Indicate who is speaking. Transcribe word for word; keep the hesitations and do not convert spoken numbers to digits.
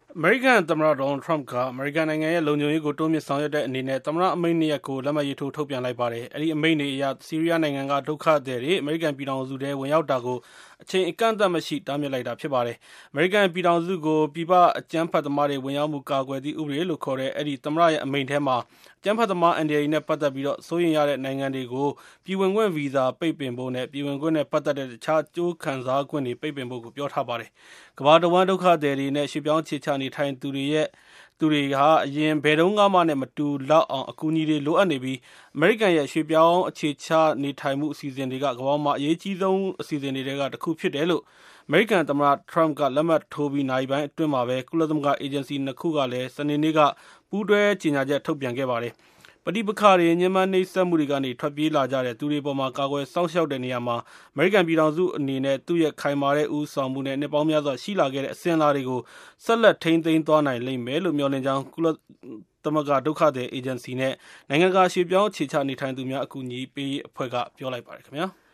Speaker 1: အမေရိကန်သမ္မတ Donald Trump ကအမေရိကန်နိုင်ငံရဲ့လုံခြုံရေးကိုတိုးမြှင့်ဆောင်ရွက်တဲ့အနေနဲ့သမ္မတအမိန့်နှစ်ရပ်ကိုလက်မှတ်ရေးထိုးထုတ်ပြန်လိုက်ပါတယ်။အဲဒီအမိန့်တွေအရဆီးရီးယားနိုင်ငံကဒုက္ခသည်တွေအမေရိကန်ပြည်ထောင်စုထဲဝင်ရောက်တာကိုအချိန်အကန့်အသတ်မရှိတားမြစ်လိုက်တာဖြစ်ပါတယ်။အမေရိကန်ပြည်ထောင်စုကိုပြည်ပအကြမ်းဖက်သမားတွေဝင်ရောက်မှုကာကွယ်သည့်ဥပဒေလို့ခေါ်တဲ့အဲဒီသမ္မတရဲ့အမိန့်ထဲမှာအကြမ်းဖက်သမားအန္တရာယ်နဲ့ပတ်သက်ပြီးတော့စိုးရိမ်ရတဲ့နိုင်ငံတွေကိုပြည်ဝင်ခွင့်ဗီဇာပိတ်ပင်ဖို့နဲ့ပြည်ဝင်ခွင့်နဲ့ပတ်သက်တဲ့တခြားကြိုးခံစားခွင့်တွေပိတ်ပင်ဖို့ကိုပြောထားပါတယ်။ကမ္ဘာတဝန်းဒုက္ခသည်တွေနဲ့ရွှေ့ပြောင်းအခြေချနေထိုင်သူတွေရဲ့သူတွေဟာအရင်ဘယ်တုန်းကမှနဲ့မတူလောက်အောင်အကူအညီတွေလိုအပ်နေပြီးအမေရိကန်ရဲ့ရွှေ့ပြောင်းအခြေချနေထိုင်မှုအစီအစဉ်တွေကကမ္ဘာမှာအရေးကြီးဆုံးအစီအစဉ်တွေကတစ်ခုဖြစ်တယ်လို့အမေရိကန်သမ္မတ Trump ကလက်မှတ်ထိုးပြီးနိုင်ပိုင်းအတွင်းမှာပဲကုလသမဂ္ဂအေဂျင်စီနှစ်ခုကလည်းစနေနေ့ကပူးတွဲကြေညာချက်ထုတ်ပြန်ခဲ့ပါတယ်။ပဋိပက္ခတွေညှဉ်းပန်းနှိပ်စက်မှုတွေကနေထွက်ပြေးလာကြတဲ့သူတွေပေါ်မှာကာကွယ်စောင့်ရှောက်တဲ့နေရာမှာအမေရိကန်ပြည်ထောင်စုအနေနဲ့သူ့ရဲ့ခိုင်မာတဲ့ဦးဆောင်မှုနဲ့နှစ်ပေါင်းများစွာရှိလာခဲ့တဲ့အစဉ်အလာတွေကိုဆက်လက်ထိန်းသိမ်းသွားနိုင်လိမ့်မယ်လို့မျှော်လင့်ကြောင်းကုလသမဂ္ဂဒုက္ခသည်အေဂျင်စီနဲ့နိုင်ငံတကာရွှေ့ပြောင်းအခြေချနေထိုင်သူများအကူအညီပေးရေးအဖွဲ့ကပြောလိုက်ပါတယ်ခင်ဗျာ။